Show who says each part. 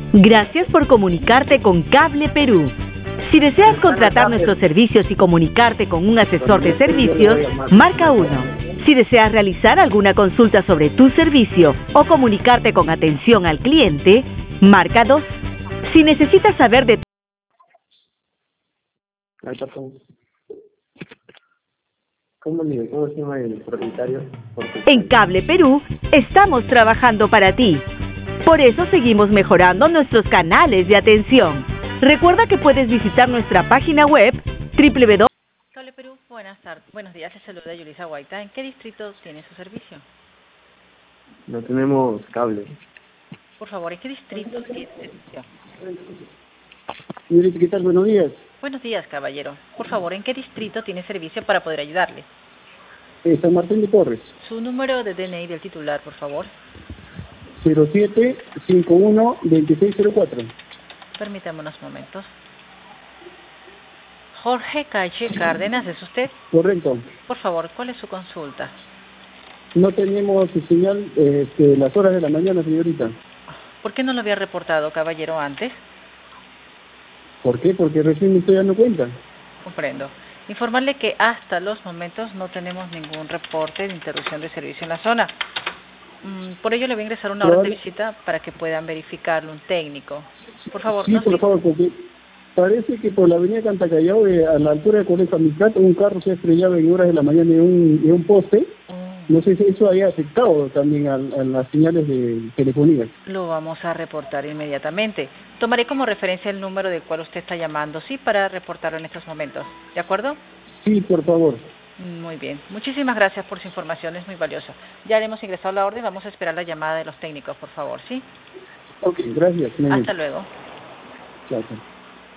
Speaker 1: Gracias por comunicarte con Cable Perú. Si deseas contratar nuestros servicios y comunicarte con un asesor de servicios, marca 1. Si deseas realizar alguna consulta sobre tu servicio o comunicarte con atención al cliente, marca 2. Si necesitas saber de
Speaker 2: ¿Cómo se llama el propietario?
Speaker 1: En Cable Perú, estamos trabajando para ti. Por eso seguimos mejorando nuestros canales de atención. Recuerda que puedes visitar nuestra página web www.
Speaker 3: Cable Perú, buenos días, les saluda Yulisa Guaita. ¿En qué distrito tiene su servicio?
Speaker 2: No tenemos cable.
Speaker 3: Por favor, ¿en qué distrito tiene servicio?
Speaker 2: Señorita, ¿qué tal? Buenos días.
Speaker 3: Buenos días, caballero. Por favor, ¿en qué distrito tiene servicio para poder ayudarle?
Speaker 2: San Martín de Porres.
Speaker 3: Su número de DNI del titular, por favor.
Speaker 2: 0751-2604.
Speaker 3: Permítame unos momentos. Jorge Caiche Cárdenas, ¿es usted?
Speaker 2: Correcto.
Speaker 3: Por favor, ¿cuál es su consulta?
Speaker 2: No tenemos señal las horas de la mañana, señorita.
Speaker 3: ¿Por qué no lo había reportado, caballero, antes?
Speaker 2: ¿Por qué? Porque recién me estoy dando cuenta.
Speaker 3: Comprendo. Informarle que hasta los momentos no tenemos ningún reporte de interrupción de servicio en la zona. Por ello le voy a ingresar una orden de visita para que puedan verificarlo un técnico. Por favor.
Speaker 2: Sí, por favor, porque parece que por la avenida Cantacallao, a la altura de Colegio Amistad, un carro se ha estrellado en horas de la mañana en un poste. No sé si eso haya afectado también a las señales de telefonía.
Speaker 3: Lo vamos a reportar inmediatamente. Tomaré como referencia el número del cual usted está llamando, sí, para reportarlo en estos momentos. ¿De acuerdo?
Speaker 2: Sí, por favor.
Speaker 3: Muy bien. Muchísimas gracias por su información, es muy valiosa. Ya hemos ingresado la orden, vamos a esperar la llamada de los técnicos, por favor, ¿sí?
Speaker 2: Ok, gracias.
Speaker 3: Hasta luego.
Speaker 2: Chao.